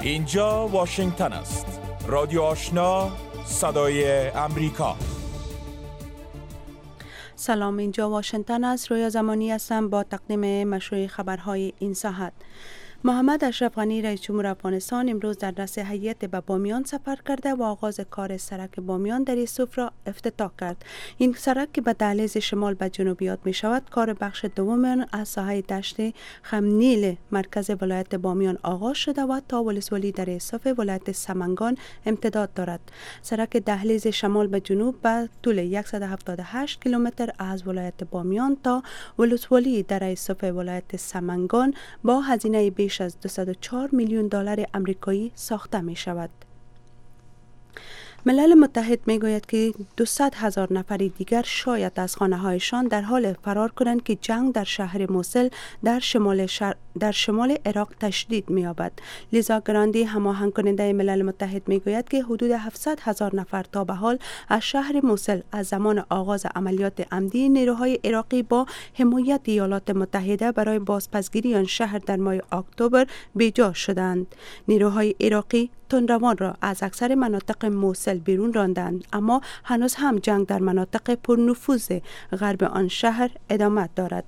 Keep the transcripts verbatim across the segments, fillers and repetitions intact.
اینجا واشنگتن است. رادیو آشنا، صدای امریکا. سلام، اینجا واشنگتن است. رویا زمانی هستم با تقدیم مشروع خبرهای این ساعت. محمد اشرف غنی رئیس جمهور افغانستان امروز در رأس هیئت به بامیان سفر کرده و آغاز کار سرک بامیان در یوسف را افتتاح کرد. این سرک که به دهلیز شمال به جنوب یاد می شود، کار بخش دوم آن از ساحه دشت خمنیل مرکز ولایت بامیان آغاز شده و تا ولسوالی در یوسف ولایت سمنگان امتداد دارد. سرک دهلیز شمال به جنوب به طول صد و هفتاد و هشت کیلومتر از ولایت بامیان تا ولسوالی در یوسف ولایت سمنگان با هزینه بیش از دویست و چهار میلیون دلار آمریکایی ساخته می شود. ملل متحد می گوید که دویست هزار نفر دیگر شاید از خانه هایشان در حال فرار کنند که جنگ در شهر موسل در شمال شر... در شمال عراق تشدید می یابد. لیزا گراندی، هماهنگ کننده ملل متحد، می گوید که حدود هفتصد هزار نفر تا به حال از شهر موسل از زمان آغاز عملیات عمدی نیروهای عراقی با حمایت ایالات متحده برای بازپسگیری آن شهر در ماه اکتبر بیجا شدند. نیروهای عراقی تندروان را از اکثر مناطق موسل بیرون راندند، اما هنوز هم جنگ در مناطق پرنفوذ غرب آن شهر ادامه دارد.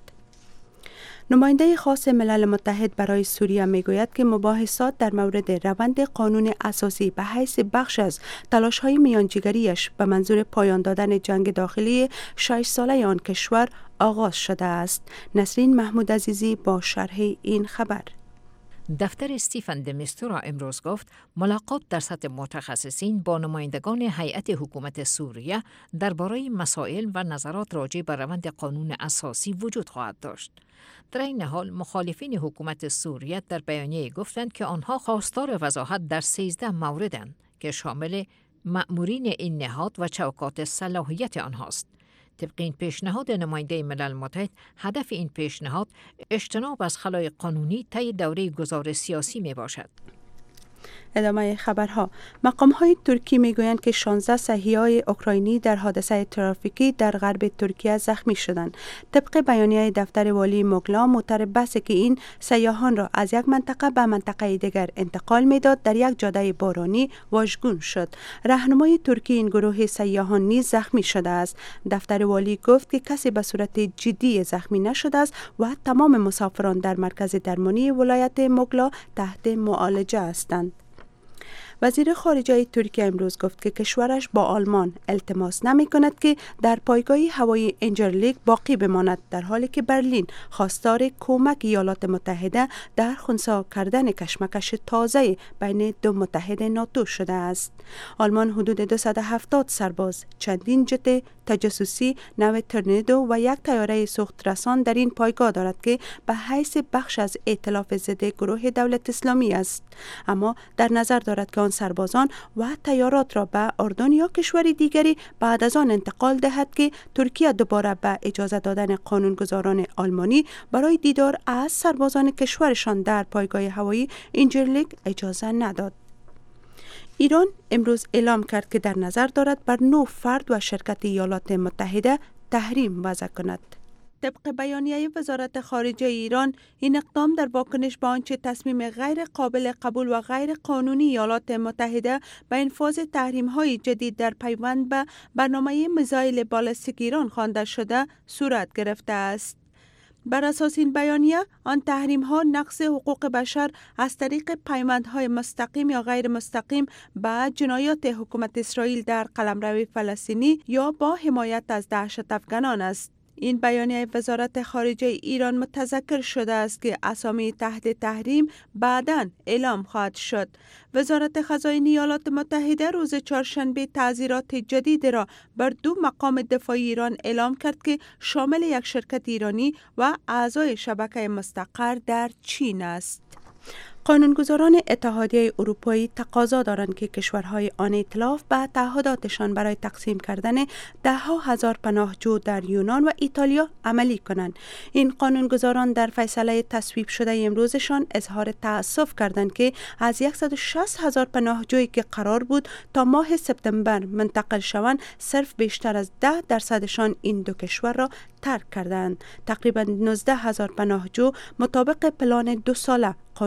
نماینده خاص ملل متحد برای سوریه میگوید که مباحثات در مورد روند قانون اساسی به حیث بخش از تلاش‌های میانجیگریش به منظور پایان دادن جنگ داخلی شش ساله آن کشور آغاز شده است. نسرین محمود عزیزی با شرح این خبر. دفتر استیفن د میستورا امروز گفت ملاقات در سطح متخصصین با نمایندگان هیئت حکومت سوریه درباره مسائل و نظرات راجع به روند قانون اساسی وجود خواهد داشت. در این حال مخالفین حکومت سوریه در بیانیه گفتند که آنها خواستار وضاحت در سیزده موردند که شامل مأمورین این نهاد و چوکات صلاحیت آنهاست. طبق این پیشنهاد نماینده ملل متحد، هدف این پیشنهاد اجتناب از خلای قانونی طی دوره گذار سیاسی می باشد. ادامه خبرها. مقام‌های ترکی میگویند که شانزده صحیحای اوکراینی در حادثه ترافیکی در غرب ترکیه زخمی شدند. طبق بیانیه دفتر والی موگلا، متربص که این سیاحان را از یک منطقه به منطقه دیگر انتقال میداد در یک جاده بارانی واژگون شد. راهنمای ترکی این گروه سیاحان نیز زخمی شده است. دفتر والی گفت که کسی به صورت جدی زخمی نشده است و تمام مسافران در مرکز درمانی ولایت موگلا تحت معالجه هستند. وزیر خارجه ترکیه امروز گفت که کشورش با آلمان التماس نمی کند که در پایگاه هوایی انجرلیک باقی بماند، در حالی که برلین خواستار کمک ایالات متحده در خنثی کردن کشمکش تازه بین دو متحد ناتو شده است. آلمان حدود دویست و هفتاد سرباز، چندین جت تجسسی نو تورنیدو و یک طیاره سوخت رسان در این پایگاه دارد که به حیث بخش از ائتلاف ضد گروه دولت اسلامی است، اما در نظر دارد که آن سربازان و طیارات را به اردن یا کشوری دیگری بعد از آن انتقال دهد که ترکیه دوباره به اجازه دادن قانونگذاران آلمانی برای دیدار از سربازان کشورشان در پایگاه هوایی انجرلیک اجازه نداد. ایران امروز اعلام کرد که در نظر دارد بر نه فرد و شرکت ایالات متحده تحریم وضع کند. طبق بیانیه وزارت خارجه ایران، این اقدام در واکنش به آنچه تصمیم غیر قابل قبول و غیر قانونی ایالات متحده به انفاذ تحریم‌های جدید در پیوند به برنامه میزایل بالستیک ایران خوانده شده صورت گرفته است. بر اساس این بیانیه، آن تحریم ها نقض حقوق بشر از طریق پیوندهای مستقیم یا غیر مستقیم با جنایات حکومت اسرائیل در قلمرو فلسطینی یا با حمایت از دهشت افغانان است. این بیانیه وزارت خارجه ایران متذکر شده است که اسامی تحت تحریم بعداً اعلام خواهد شد. وزارت خزائن ایالات متحده روز چهارشنبه تعزیرات جدید را بر دو مقام دفاعی ایران اعلام کرد که شامل یک شرکت ایرانی و اعضای شبکه مستقر در چین است. قانونگذاران اتحادیه اروپایی تقاضا دارند که کشورهای آن ائتلاف به تعهداتشان برای تقسیم کردن ده ها هزار پناهجو در یونان و ایتالیا عملی کنند. این قانونگذاران در فیصله تصویب شده امروزشان اظهار تأسف کردند که از صد و شصت هزار پناهجویی که قرار بود تا ماه سپتامبر منتقل شوند، صرف بیشتر از ده درصدشان این دو کشور را ترک کردند. تقریبا نوزده هزار پناهجو مطابق پلان دو ساله قانون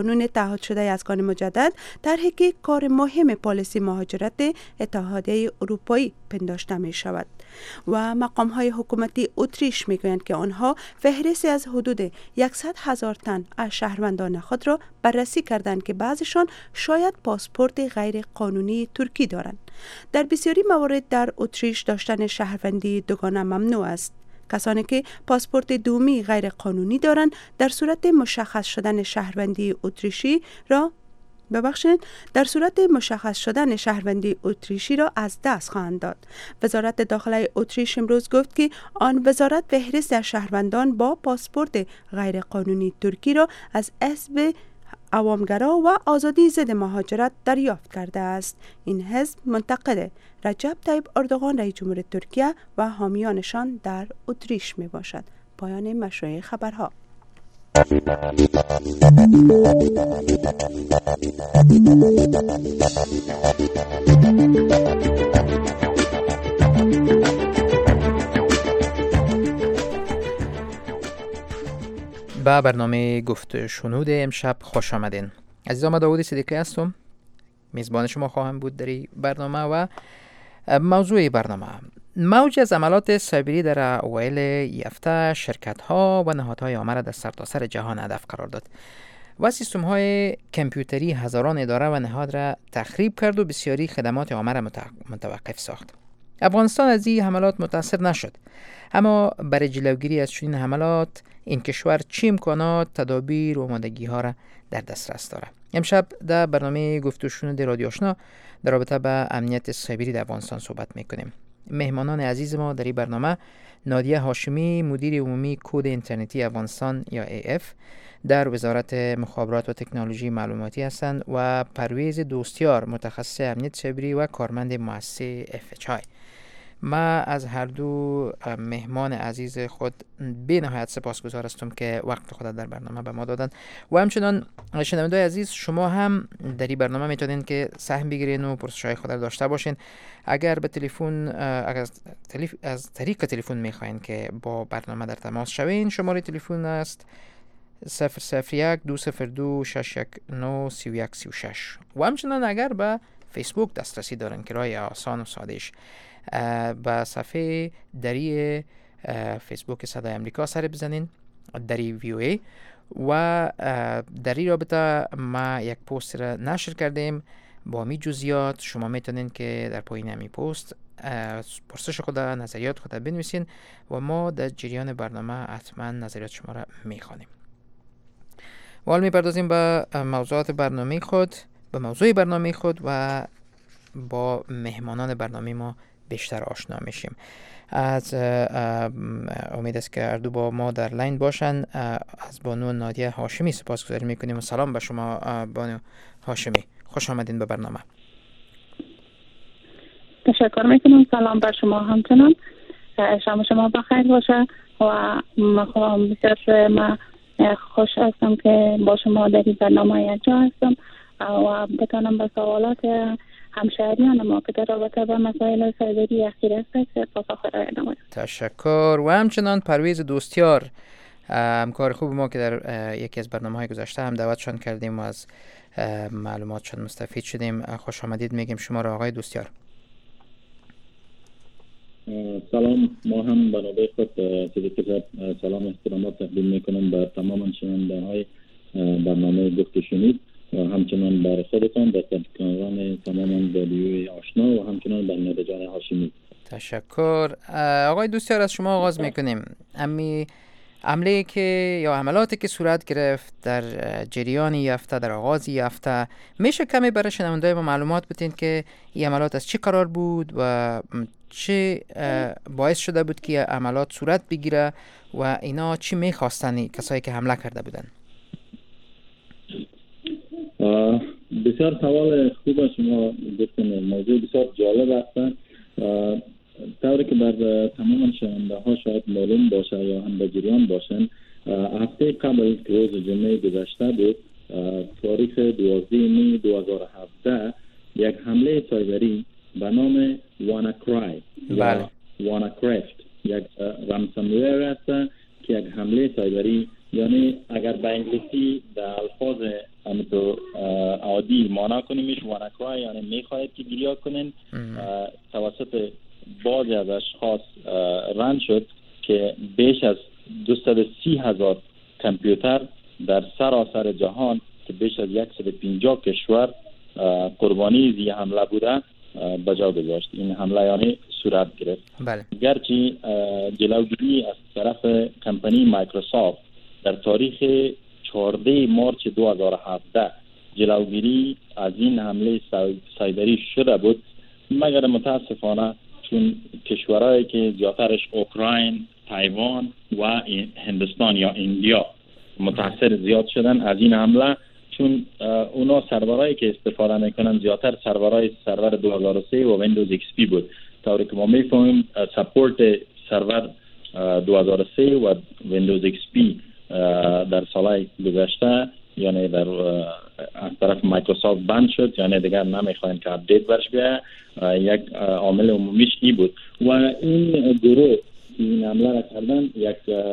تعهد شده افغان مجدد طرحی که کار مهم پالیسی مهاجرت اتحادیه اروپایی پنداشته می شود و مقام های حکومتی اتریش می گویند که آنها فهرستی از حدود صد هزار تن از شهروندان خود را بررسی کردند که بعضشان شاید پاسپورت غیر قانونی ترکی دارند. در بسیاری موارد در اتریش داشتن شهروندی دوگانه ممنوع است. کسانی که پاسپورت دومی غیر قانونی دارند در صورت مشخص شدن شهروندی اتریشی را ببخشید در صورت مشخص شدن شهروندی اتریشی را از دست خواهند داد. وزارت داخله اتریش امروز گفت که آن وزارت فهرست از شهروندان با پاسپورت غیر قانونی ترکی را از حزب عوامگرا و آزادی ضد مهاجرت دریافت کرده است. این حزب منتقد رجب طیب اردوغان رئیس جمهور ترکیه و حامیانشان در اتریش می باشد. پایان مشروع خبرها. به برنامه گفت شنود امشب خوش آمدین. عزیزان، داوود صدیقی هستم، میزبان شما خواهم بود در این برنامه. و موضوع برنامه موج از عملات سایبری در اوایل هفته شرکت ها و نهادهای عامه در سرتاسر جهان هدف قرار داد و سیستم های کامپیوتری هزاران اداره و نهاد را تخریب کرد و بسیاری خدمات عامه را متوقف ساخت. افغانستان از این حملات متاثر نشد، اما برای جلوگیری از چنین حملات این کشور چه امکانات، تدابیر و آمادگی ها را در دسترس دارد. امشب در برنامه گفت و شنود رادیو آشنا در رابطه با امنیت سایبری در افغانستان صحبت میکنیم. مهمانان عزیز ما در این برنامه نادیه هاشمی، مدیر عمومی کد اینترنتی افغانستان یا ای اف در وزارت مخابرات و تکنولوژی معلوماتی هستند و پرویز دوستیار، متخصص امنیت سایبری و کارمند مؤسسه اف اچ آی. ما از هر دو مهمان عزیز خود به نهایت سپاسگزار هستم که وقت خود در برنامه به ما دادن و همچنان شنوندگان عزیز، شما هم در این برنامه میتونین که سهم بگیرین و پرسش‌های خود را داشته باشین. اگر به تلفن اگر از طریق تلفن میخواین که با برنامه در تماس شوین، شماره تلفن است صفر صفر یک دو صفر دو شش یک نه سه یک سه شش و همچنان اگر به فیسبوک دسترسی دارن که راه آسان و سادهش با صفحه دری فیسبوک صدای امریکا سر بزنین، دری وی او ای، و در این رابطه ما یک پست را نشر کردیم با می جزئیات. شما میتونین که در پایین همین پست پرسش خود، نظریات خود بنویسین و ما در جریان برنامه حتما نظریات شما را میخوانیم. و حال میپردازیم به موضوعات برنامه خود به موضوع برنامه خود و با مهمانان برنامه ما بیشتر آشنا میشیم. از امید است که هر دو با ما در لاین باشن. از بانو نادیه هاشمی سپاسگزاری میکنیم و سلام به شما بانو هاشمی، خوش آمدین به برنامه. تشکر میکنم. سلام بر شما همچنان. شما شما بخیر باشه و من بسیار من خوش هستم که با شما در این برنامه یک جا هستم و بتانم به سوالات همشهریان ما که در رابطه با مسائل سایبری اخیر است پاسخ ارائه نمایم. تشکر. و همچنان پرویز دوستیار، همکار خوب ما که در یکی از برنامه‌های گذشته هم دعوتشان کردیم و از معلوماتشان مستفید شدیم. خوش آمدید میگیم شما را آقای دوستیار. سلام. ما هم به نوبه خود سلام احترامات تقدیم میکنم به تمام شنونده‌های برنامه گفت و شنود و همچنان بر خودتان، به تکنان تمام رادیوی آشنا و همچنان بر نادیه جان هاشمی. تشکر. آقای دوستیار، از شما آغاز میکنیم. امی عمله که یا عملاتی که صورت گرفت در جریان هفته، در آغاز هفته، میشه کمی برای شنونده‌های ما معلومات بدین که این عملات از چه قرار بود و چه باعث شده بود که عملات صورت بگیره و اینا چی میخواستن کسایی که حمله کرده بودن؟ بسیار سوال خوب شما گفتین. موضوع بسیار جالب است. طوری که بر تمام شنونده ها شاید معلوم باشه یا هم به جریان باشن، هفته قبل که روز جمعه گذشته بود، تاریخ دوازده می دو هزار و هفده، یک حمله سایبری به نام واناکرای یا واناکرافت، یک رمسنویر است که یک حمله سایبری، یعنی اگر به انگلیسی در الفاظ همینطور تبدیل مانا کنیمش واناکرای، یعنی میخواهید که گریه کنین. توسط بعضی از اشخاص رند شد که بیش از دویست و سی هزار کامپیوتر در سراسر جهان که بیش از صد و پنجاه کشور قربانی زی حمله بوده بجا گذاشت. این حمله یعنی صورت گرفت. بله. گرچه جلوگیری از طرف کمپانی مایکروسافت در تاریخ چهارده مارچ دو هزار و هفده جلوگیری از این حمله سایبری شده بود، مگر متاسفانه چون کشورهایی که زیادترش اوکراین، تایوان و هندوستان یا ایندیا متاثر زیاد شدن از این حمله، چون اونا سرورایی که استفاده میکنن زیادتر سرورای سرور دو هزار و سه و ویندوز ایکس پی بود. طوری که ما میفهمیم سپورت سرور دو هزار و سه و ویندوز ایکس پی در سالهای گذشته یعنی در از طرف مایکروسافت بند شد، یعنی دیگر نمیخواین که اپدیت برش بیاید. یک عامل عمومیش ای بود و این گروه این عمله را کردن یک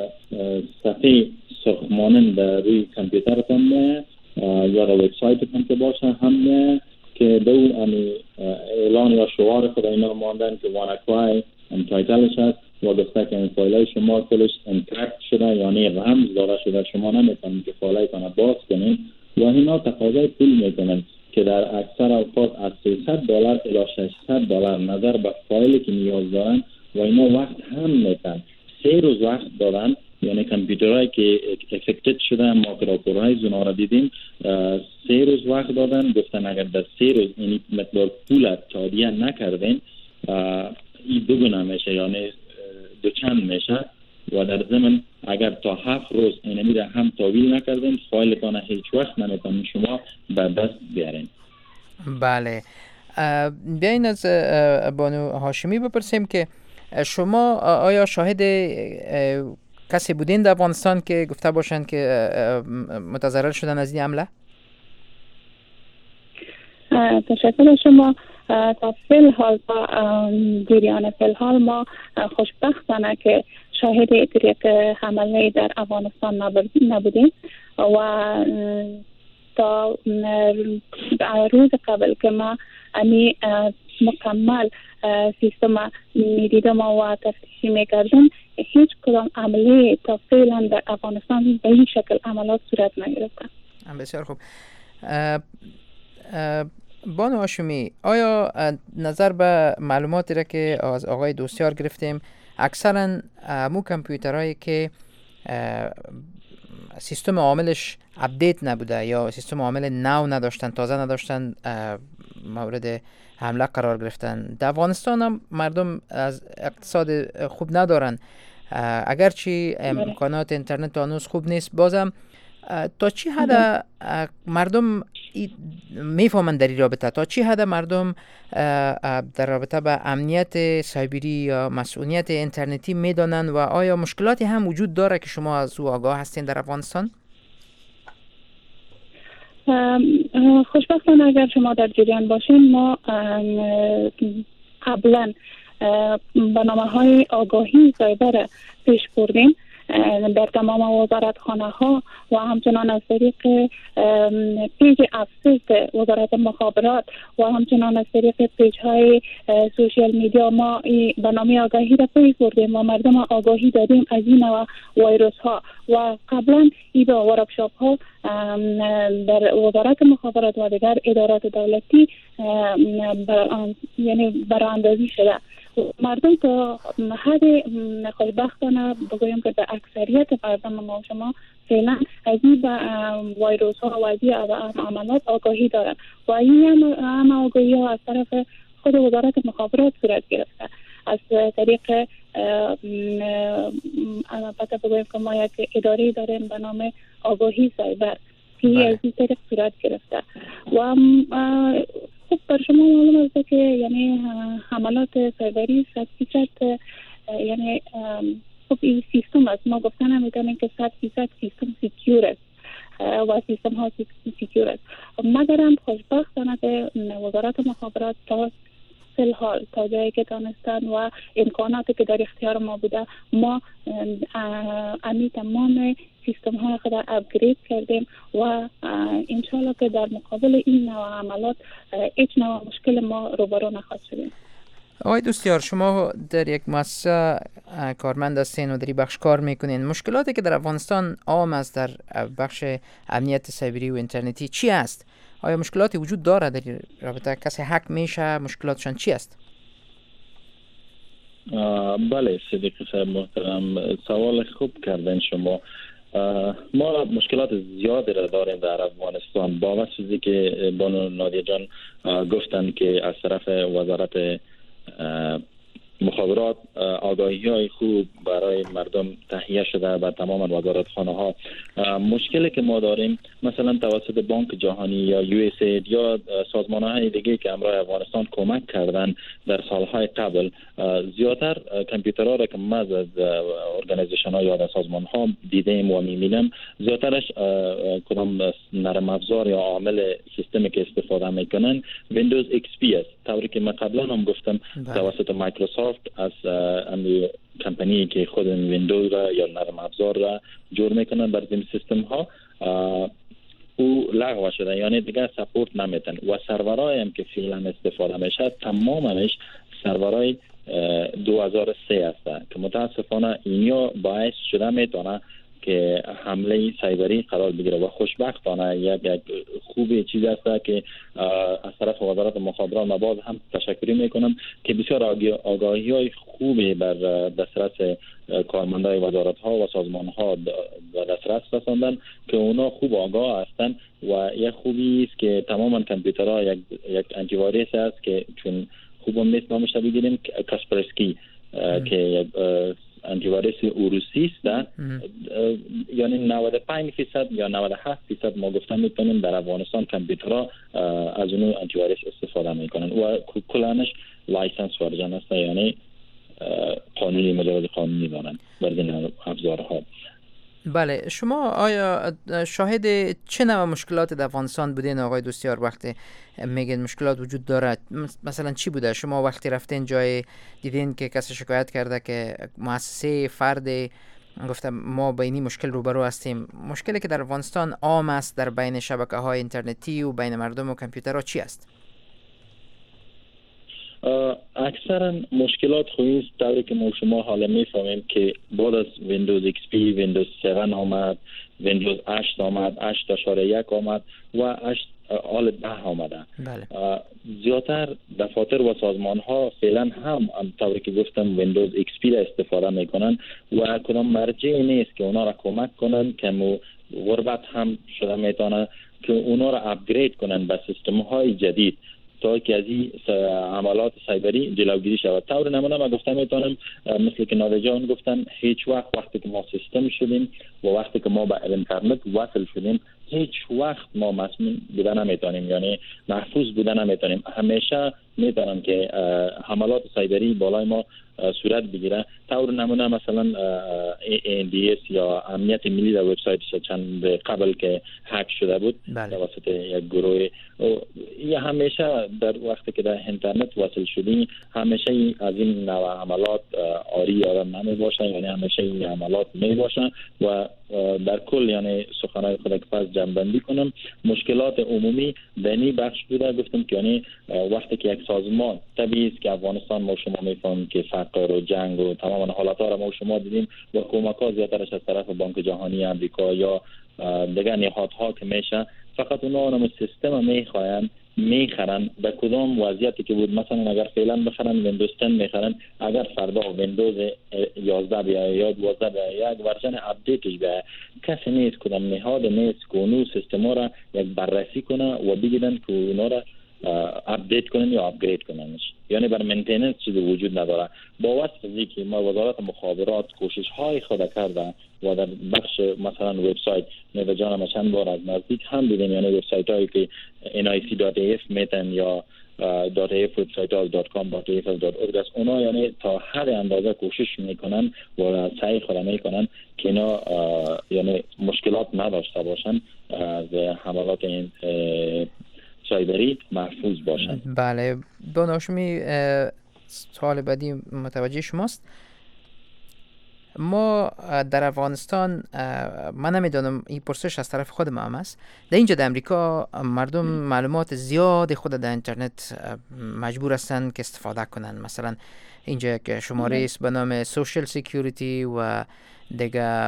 صفحه سرخمانند روی کامپیوترتان یا در وبسایتتان که باشه هم که دو امی اعلان یا شعار خود اینا ماندن که واناکرای ام تایتلش هست و گفته که این فایلای شما کلش انکریپت شده یعنی رمز داره شده، شما نمیتونید که فایلایتان باز کنید و اینا تقاضای پول میکنن که در اکثر اوقات از سیصد دلار الی ششصد دلار نظر به فایلی که نیاز دارن و اینا وقت هم میتن. سه روز وقت دارن، یعنی کامپیوترهایی که افکتد شدن ما که راپورهای زونا را دیدیم سه روز وقت دادن، گفتن اگر در سه روز این مقدار پول تادیه نکردین این دو گونه میشه یعنی دو چند میشه و در ضمن اگر تا هفت روز این میره هم تحویل نکردین فایلتان هیچ وقت نمیتونین شما به دست بیارین. بله. بیاین از بانو هاشمی بپرسیم که شما آیا شاهد کسی بودین در افغانستان که گفته باشن که متضرر شدن از این حمله؟ تشکر شما. تا فیل حال تا جریان فیل حال ما خوشبختانه که شاهد یک حمله در افغانستان نبودیم و تا روز قبل که ما امی مکمل سیستم میدیدم و تفتیشی میکردم هیچ کدام عملی تا فعلا در افغانستان به این شکل عملات صورت نگرفتن. بسیار خوب. بانو هاشمی، آیا نظر به معلوماتی را که از آقای دوستیار گرفتیم اکثرا مو کامپیوترهایی که سیستم عاملش اپدیت نبوده یا سیستم عامل نو نداشتن، تازه نداشتن، مورد حمله قرار گرفتن؟ در افغانستان هم مردم از اقتصاد خوب ندارن، اگرچه امکانات اینترنت هنوز خوب نیست، بازم تا چی حد مردم میفهمن در این رابطه؟ تا چی حد مردم در رابطه به امنیت سایبری یا مسئولیت اینترنتی میدانن و آیا مشکلاتی هم وجود داره که شما از او آگاه هستین در افغانستان؟ خوشبختانه اگر شما در جریان باشین ما قبلا برنامه‌های آگاهی سایبر پیش بردیم در تمام وزارت خانه ها و همچنان از طریق پیج افسوس وزارت مخابرات و همچنان از طریق پیج های سوشیال میدیا ما برنامه آگاهی را پیش بردیم و مردم آگاهی دادیم از این نوع ویروس ها و قبلا این با ورکشاپ ها در وزارت مخابرات و دیگر ادارات دولتی بر یعنی براندازی شده. مردم تا حد خوشبختانه بگویم که در اکثریت مردم ما شما فعلا از این ویروس ها و از این عملات آگاهی دارند و این هم آگاهی ها از طرف خود وزارت مخابرات صورت گرفته از طریق البته بگویم که ما یک اداره داریم به نام آگاهی سایبر که از این طریق صورت گرفته و خب بر شما معلوم است که یعنی حملات سایبری صد فیصد یعنی خب این سیستم است، ما گفتن نمیتونیم که صد فیصد سیستم سیکیور است و سیستم ها سیکیور است، مگر هم خوشبختانه که وزارت مخابرات تا فی الحال تا جایی که دانستن و امکاناتی که در اختیار ما بوده ما امی تمام سیستم های خود اپگرید کردیم و انشالله که در مقابل این نوع عملات هیچ نوع مشکل ما روبرو نخواهد شدیم. آقای دوستیار، شما در یک مؤسسه کارمند هستین و در این بخش کار میکنین. مشکلاتی که در افغانستان عام است در بخش امنیت سایبری و اینترنتی چی است؟ آیا مشکلاتی وجود داره در این رابطه؟ کسی هک میشه؟ مشکلاتشان چی است؟ بله صدیق صاحب محترم، سوال خوب کردن شما. ما مشکلات زیادی را داریم در افغانستان با واسطه که بانو نادیه جان گفتن که از طرف وزارت مخابرات آگاهی های خوب برای مردم تهیه شده به تمام وزارت خانه ها. مشکلی که ما داریم مثلا توسط بانک جهانی یا یو اس اید یا سازمان های دیگه که همراه افغانستان کمک کردن در سالهای قبل، زیادتر کامپیوترها را که ما از ارگانیزیشن ها یا سازمان ها دیدیم و میبینم زیادترش کدام نرم افزار یا عامل سیستمی که استفاده میکنن ویندوز ایکس پی است. طوری که من قبلا هم گفتم توسط مایکروسافت از امی کمپانی که خود ویندوز را یا نرم افزار را جور میکنن بر این سیستم ها او لغو شده، یعنی دیگه سپورت نمیتن و سرورهای هم که فعلا استفاده میشه تمامش سرورهای دو هزار و سه هست که متاسفانه اینیا باعث شده میتونه که حمله سایبری قرار بگیره و خوشبختانه یک یک خوبی چیز است که از طرف وزارت مخابرات ما باز هم تشکری میکنم که بسیار آگاهی های خوبی بر دسترس کارمندای وزارت ها و سازمان ها و دسترس رساندن که اونا خوب آگاه هستند و یک خوبی است که تماما کامپیوترها یک یک آنتی ویروس است که چون خوب هم نیست نامش بگیریم کاسپرسکی که یک آنتی ویروس روسی است، یعنی نود و پنج درصد یا نود و هفت درصد ما گفتن میتونیم در افغانستان کامپیوترها از اون آنتی ویروس استفاده میکنن و کلانش لایسنس ورژن است، یعنی قانونی مجوز قانونی دارن برای افزارها. بله، شما آیا شاهد چه نوع مشکلات در افغانستان بودین آقای دوستیار وقتی میگن مشکلات وجود داره؟ مثلا چی بوده؟ شما وقتی رفتین جای دیدین که کسی شکایت کرده که مؤسسه فرد گفتم ما با اینی مشکل روبرو هستیم، مشکلی که در افغانستان عام است در بین شبکه های اینترنتی و بین مردم و کامپیوترها چی است؟ اکثرا مشکلات خویی است طوری که ما شما حالا میفهمیم که بعد از ویندوز ایکس پی ویندوز هفت آمد، ویندوز هشت آمد، هشت اشاره یک آمد و هشت آل ده آمده. بله. زیادتر دفاتر و سازمان ها فعلا هم طوری که گفتم ویندوز ایکس پی را استفاده میکنن و کدام مرجعی نیست که اونا را کمک کنن که مو غربت هم شده میتونه که اونا را اپگرید کنن به سیستم های جدید تا که از این عملات سایبری جلوگیری شود. طور نمونه ما گفتم میتونم مثل که نادر جان گفتن هیچ وقت وقتی که ما سیستم شدیم و وقتی که ما به اینترنت وصل شدیم هیچ وقت ما مسموم بودن نمیتونیم، یعنی محفوظ بودن نمیتونیم. همیشه میتونم که حملات سایبری بالای ما صورت بگیره. طور نمونه مثلا ای ان دی اس یا امنیت ملی در وبسایتش چند قبل که هک شده بود توسط یک گروه، یا همیشه در وقتی که در اینترنت وصل شدیم همیشه از این نوع عملات آری یادم نمی باشن، یعنی همیشه این عملات می باشن و در کل یعنی سخنهای خود که پس جمع‌بندی کنم مشکلات عمومی بینی بخش بوده. گفتم که یعنی وقتی که یک سازمان طبیعی است که افغانستان ما شما میفهمیم که فقر و جنگ و تمام حالاتها را ما شما دیدیم و کمک‌ها زیادترش از طرف بانک جهانی آمریکا یا دیگر نهادها که میشه فقط اونا اونم سیستم میخواین میخرن به کدام وضعیتی که بود. مثلا اگر فعلا بخرن ویندوز ده میخرن، اگر فردا ویندوز یازده بیاید یا دوازده بیاید یک ورژن اپدیتش بیاید، کسی نیست کدام نهاد نیست که اونو سیستم را یک بررسی کنه و بگیرن که اونا را اپدیت کنن یا اپگرید کننش، یعنی بر مینتیننس چیزی وجود نداره. با واسطه که ما وزارت مخابرات کوشش های خود کرده و در بخش مثلا وبسایت نو جان چند بار از نزدیک هم دیدیم، یعنی وبسایت هایی که ان آی سی دات ای اف میتن یا دات ای اف وبسایت ها دات کام دات ای اف دات اورگ است، اونا یعنی تا هر اندازه کوشش میکنن و سعی خود میکنن که اینا یعنی مشکلات نداشته باشن از حملات این سایبری محفوظ باشند. بله، دانشمی سوال بعدی متوجه شماست. ما در افغانستان، من نمیدونم، این پرسش از طرف خود ما هم است، در اینجا در امریکا مردم معلومات زیاد خود در اینترنت مجبور هستند که استفاده کنند. مثلا اینجا که شماره است به نام سوشل سکیوریتی و دیگه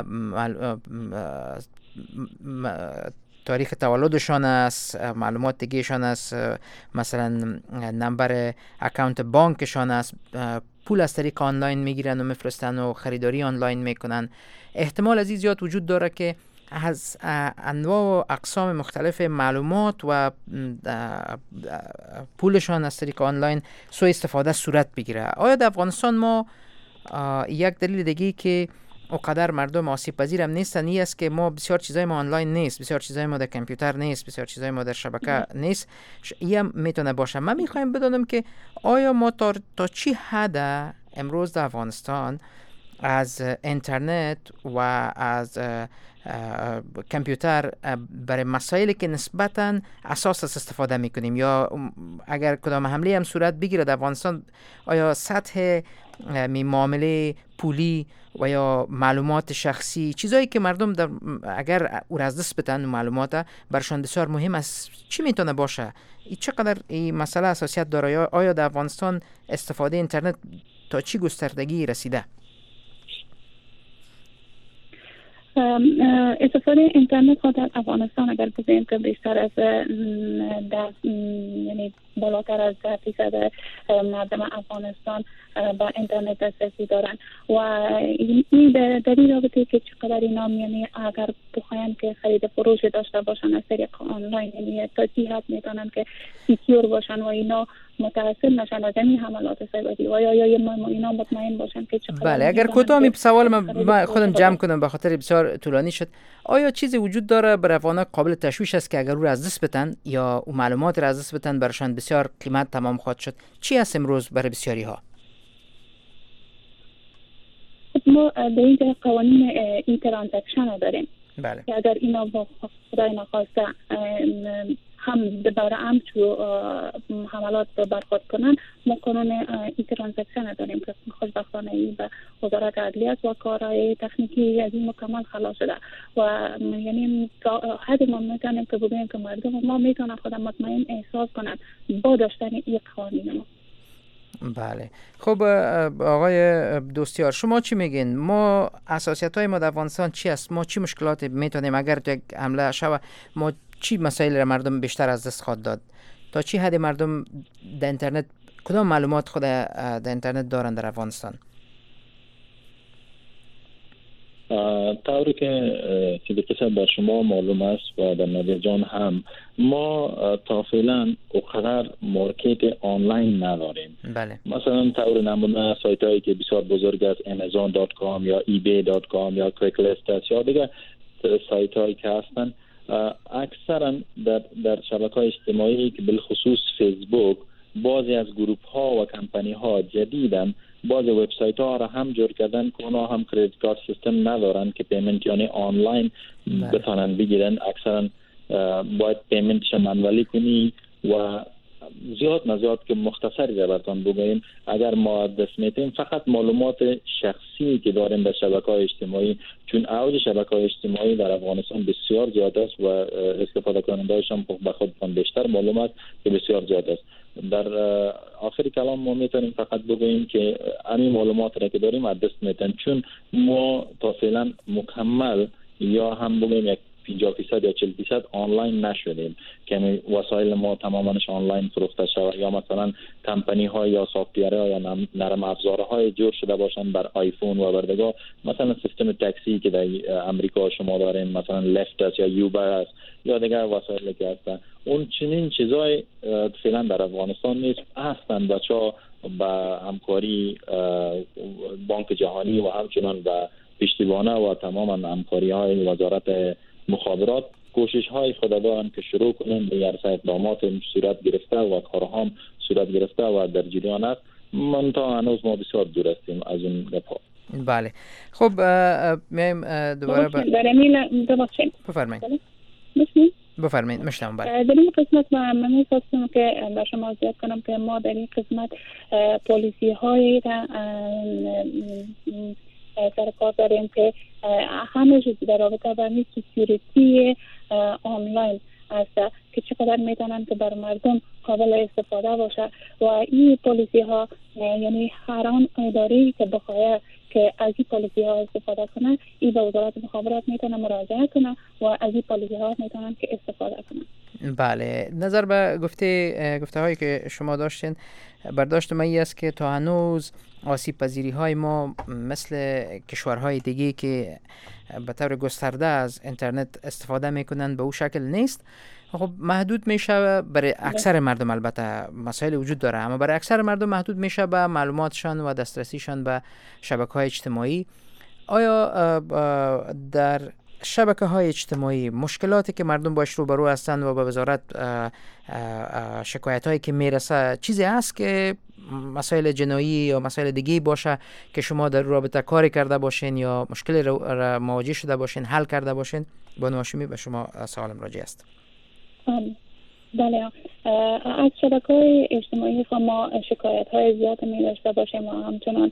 تاریخ تولدشان است، معلومات دیگهشان است، مثلا نمبر اکانت بانکشان است، پول از طریق آنلاین میگیرن و میفرستن و خریداری آنلاین میکنن. احتمال از این زیاد وجود داره که از انواع و اقسام مختلف معلومات و پولشان از طریق آنلاین سوء استفاده صورت بگیره. آیا در افغانستان ما یک دلیل دیگه که اونقدر مردم آسیب پذیر هم نیستن این است که ما بسیار چیزای ما آنلاین نیست، بسیار چیزای ما در کامپیوتر نیست، بسیار چیزای ما در شبکه نیست. این هم میتونه باشه. من میخوایم بدونم که آیا ما تا, تا چی حد امروز در افغانستان از اینترنت و از کامپیوتر برای مسائلی که نسبتاً اساس استفاده میکنیم، یا اگر کدام حمله هم صورت بگیره در افغانستان آیا سطح می معامله پولی و یا معلومات شخصی، چیزایی که مردم در اگر او را از دست بدن معلومات برشان بسیار مهم است، چی میتونه باشه؟ این چقدر این مسئله اساسیت داره؟ آیا در افغانستان استفاده اینترنت تا چی گستردگی رسیده؟ استفاده اینترنت ها در افغانستان اگر بگوییم که بیشتر از در یعنی بالاتر از ده فیصد مردم افغانستان با اینترنت دسترسی دارن و این در این رابطه که چقدر اینا یعنی اگر بخواین که خرید فروش داشته باشن از طریق آنلاین، یعنی تا چی حد میتونن که سکیور باشن و اینا متأثر نشن از این حملات سایبری و یا یا اینا مطمئن باشن که چقدر. بله، اگر کوتاه می سوال من خودم جمع کنم به خاطر بسیار طولانی شد. آیا چیزی وجود داره برای افغانان قابل تشویش است که اگر او را از دست بدن یا او معلومات را از دست بدن برشان بسیار قیمت تمام خواهد شد؟ چی است امروز برای بسیاری ها؟ ما در اینجا قوانین ای ترانزکشن داریم. بله. که اگر اینا با خدای نخواسته هم دوباره هم چو حملات برخورد کنن، ما قانون ای ترانزکشن داریم که خوشبختانه ای به وزارت عدلیه و کارهای تکنیکی از این مکمل خلاص شده و یعنی حد ما میتونیم که بگوییم که مردم ما میتونن خودم مطمئن احساس کنند با داشتن این قانون. بله. خب آقای دوستیار، شما چی میگین؟ ما اساسیت های ما در افغانستان چی است؟ ما چی مشکلات میتونیم اگر تو یک حمله شود، ما چی مسائل را مردم بیشتر از دست خواهد داد؟ تا چی حد مردم در اینترنت کدام معلومات خود در اینترنت دارن در افغانستان؟ طوری که که بکسر بر شما معلوم است و در نظر جان هم، ما تا فعلا اونقدر مارکت آنلاین نداریم. بله. مثلا طور نمونه سایت هایی که بسیار بزرگ است، امازون دات کام یا ای بی دات کام یا کویکلیست است یا دیگر سایت هایی که هستن، اکثرا در, در شبکه های اجتماعی که بالخصوص فیسبوک، بعضی از گروپ ها و کمپانی ها جدیدن بعضی وبسایت ها را هم جور کردن که اونا هم کریدیت کارت سیستم ندارن که پیمنت یعنی آنلاین بتونن بگیرن. اکثرا باید پیمنتش منولی کنی و زیاد نزیاد که مختصری را براتون بگویم، اگر ما دست میتیم فقط معلومات شخصی که داریم در شبکه‌های اجتماعی، چون اوج شبکه‌های اجتماعی در افغانستان بسیار زیاد است و استفاده کننده‌هاش هم به خودشان بیشتر معلومات که بسیار زیاد است. در آخر کلام ما میتونیم فقط بگوییم که همین معلومات را که داریم از دست میتیم، چون ما تا فعلا مکمل یا هم بگوییم یک پنجاه درصد یا چهل درصد آنلاین نشدیم که وسایل ما تمامش آنلاین فروخته شود، یا مثلا کمپانی ها یا سافت‌ویر ها یا نرم افزارهای جور شده باشن بر آیفون و بردگاه، مثلا سیستم تاکسی که در امریکا شما دارین، مثلا لفت است یا یوبر است یا دیگر وسایلی که هستن، اون چنین چیزای فعلا در افغانستان نیست. هستن بچه‌ها با همکاری بانک جهانی و همچنان با پشتیبانه و تمام همکاری های وزارت مخابرات کوشش های خود دارن که شروع کنن به یارسه اقدامات صورت گرفته و کارها هم صورت گرفته و در جریان است. من تا هنوز ما بسیار دور هستیم از این گپ‌ها. بله. خب میایم دوباره به بفرمایید. بفرمایید مشتم. بله در این قسمت من می‌خواستم که به شما زیاد کنم که ما در این قسمت پالیسی های سر کار داریم که همیشه در رابطه با سکیوریتی آنلاین است که چقدر میتونن که بر مردم قابل استفاده باشه و این پالیسی ها یعنی هر آن اداری که بخواد که از این پالیسی ها استفاده کنه این به وزارت مخابرات میتونه مراجعه کنه و از این پالیسی ها میتونن که استفاده کنه. بله، نظر به گفته گفته هایی که شما داشتین، برداشت من این است که تا هنوز آسیب پذیری های ما مثل کشورهای دیگه که به طور گسترده از اینترنت استفاده میکنن به اون شکل نیست. خب محدود میشه برای اکثر مردم، البته مسائل وجود داره، اما برای اکثر مردم محدود میشه به معلوماتشان و دسترسیشان به شبکه‌های اجتماعی. آیا در شبکه‌های اجتماعی مشکلاتی که مردم باش روبرو هستند و به وزارت شکایت‌هایی که میرسه چیزی هست که مسائل جنایی یا مسائل دیگه باشه که شما در رابطه کاری کرده باشین یا مشکل را مواجه شده باشین، حل کرده باشین؟ بانو هاشمی به شما سوالم راجع است. بله، از شبکه‌های اجتماعی ما شکایت‌های زیاد می داشته باشیم و همچنان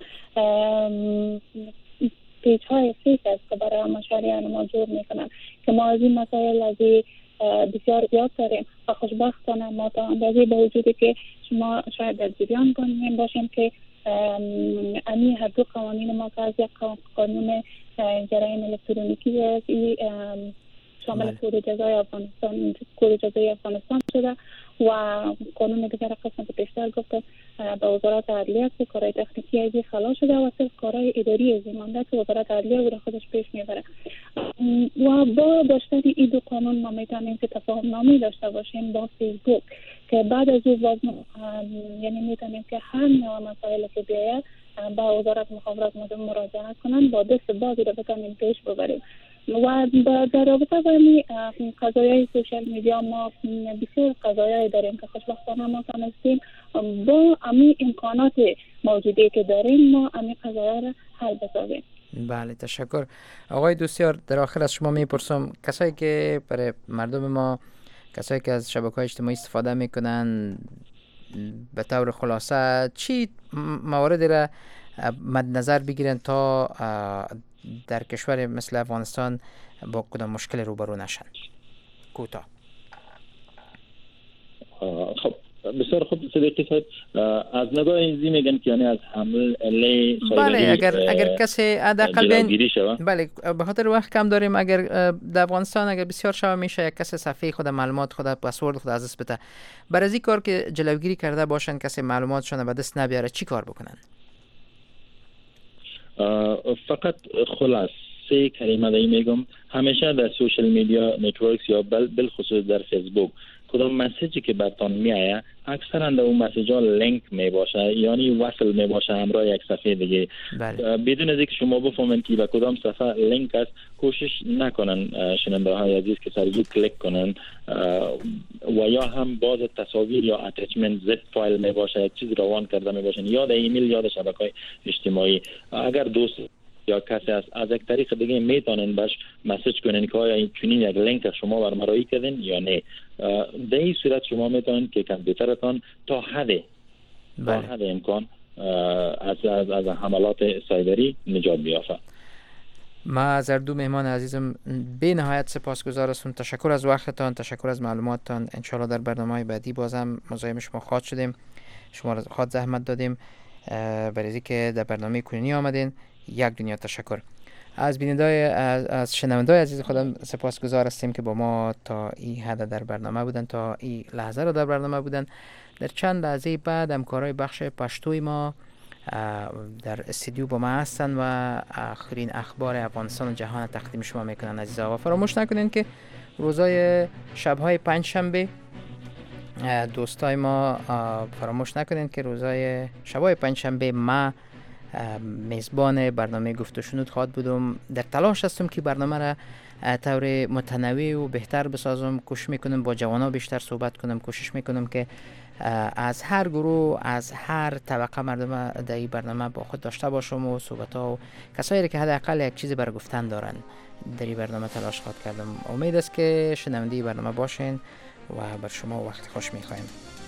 پیج های فیک است که برای مشاهریان ما جور میکنن که ما از این مسائل از بسیار زیاد داریم و خوشبختانه ما تا اندازه با وجودی که شما شاید در جریان کنیم باشیم که امی هر دو قوانین ما که از یک قانون جرایم الکترونیکی است شامل کود جزای افغانستان کود جزای افغانستان شده و قانون دیگر قسمت پیشتر گفته به وزارت عدلیه که کارهای تکنیکی ازی خلاص شده و صرف کارهای اداری ازی مانده که وزارت عدلیه او را خودش پیش میبره و با داشتن این دو قانون ما میتونیم که تفاهم نامه داشته باشیم با فیسبوک که بعد از او وزن یعنی میتونیم که هر نوع مسائل که بیاید با وزارت مخابرات مراجعه کنن با دست بازی را بتونیم پیش ببریم و در رابطه با این قضایای سوشال میدیا ما بسیار قضایایی داریم که خوشبختانه ما تونستیم با امی امکانات موجودی که داریم ما امی قضایا را حل بسازیم. بله، تشکر. آقای دوستیار، در آخر از شما میپرسم کسایی که برای مردم ما، کسایی که از شبکه‌های اجتماعی استفاده میکنن، به طور خلاصه چی مواردی را مد نظر بگیرن تا در کشور مثل افغانستان با کدام مشکل روبرو نشن؟ کوتاه. خب بسیار خوب صدیقی صاحب، از نگاه اینزی میگن که یعنی از حمل علی بله اگر اگر کسی حداقل بین بله به خاطر وقت کم داریم، اگر در افغانستان اگر بسیار شب میشه یک کسی صفحه خود معلومات خود پسورد خود از دست بده، برای از این کار که جلوگیری کرده باشن کسی معلوماتشون به دست نبیاره چی کار بکنن؟ فقط خلاصه کلمه دایی میگم، همیشه در سوشل میدیا نتورکس یا بل بالخصوص در فیسبوک کدام مسیجی که برتان میایه اکثرا در اون مسیج ها لینک می باشه، یعنی وصل می باشه همراه یک صفحه دیگه. بله. بدون از اینکه شما بفهمن که به کدام صفحه لینک است، کوشش نکنن شنونده های عزیز که سر زود کلیک کنن و یا هم باز تصاویر یا اتچمنت زد فایل می باشه، یک چیز روان کرده می باشن یا در ایمیل یا در شبکه‌های اجتماعی. اگر دوست یا کسی از از یک طریق دیگه میتونن باش مسیج کنن که آیا این چنین یک لینک شما برمرایی کردین یا نه. در این صورت شما میتونن که کامپیوترتان تا حد تا حد امکان از از از حملات سایبری نجات بیافته. ما از هر دو مهمان عزیزم به نهایت سپاسگزار هستم. تشکر از وقتتان، تشکر از معلوماتتان. ان شاء الله در برنامه‌های بعدی بازم مزاحم شما خواهد شدیم. شما را خواهد زحمت دادیم برای اینکه در برنامه کنونی آمدین. یک دنیا تشکر. از بینندای از, از شنوندای عزیز خودم سپاسگزار هستیم که با ما تا این حد در برنامه بودن، تا این لحظه رو در برنامه بودن. در چند لحظه بعد همکارای بخش پشتوی ما در استودیو با ما هستن و آخرین اخبار افغانستان و جهان تقدیم شما میکنن. عزیزا و فراموش نکنین که روزای شبهای پنج شنبه دوستای ما فراموش نکنین که روزای شبهای پنج شنبه ما میزبان برنامه گفت و شنود خواهد بودم. در تلاش هستم که برنامه را طور متنوع و بهتر بسازم. کوشش میکنم با جوانا بیشتر صحبت کنم، کوشش میکنم که از هر گروه، از هر طبقه مردم در این برنامه با خود داشته باشم و صحبت ها و کسایی که حداقل یک چیزی برای گفتن دارن. در این برنامه تلاش خواهد کردم. امید است که شنونده برنامه باشین و بر شما وقت خوش می‌خوایم.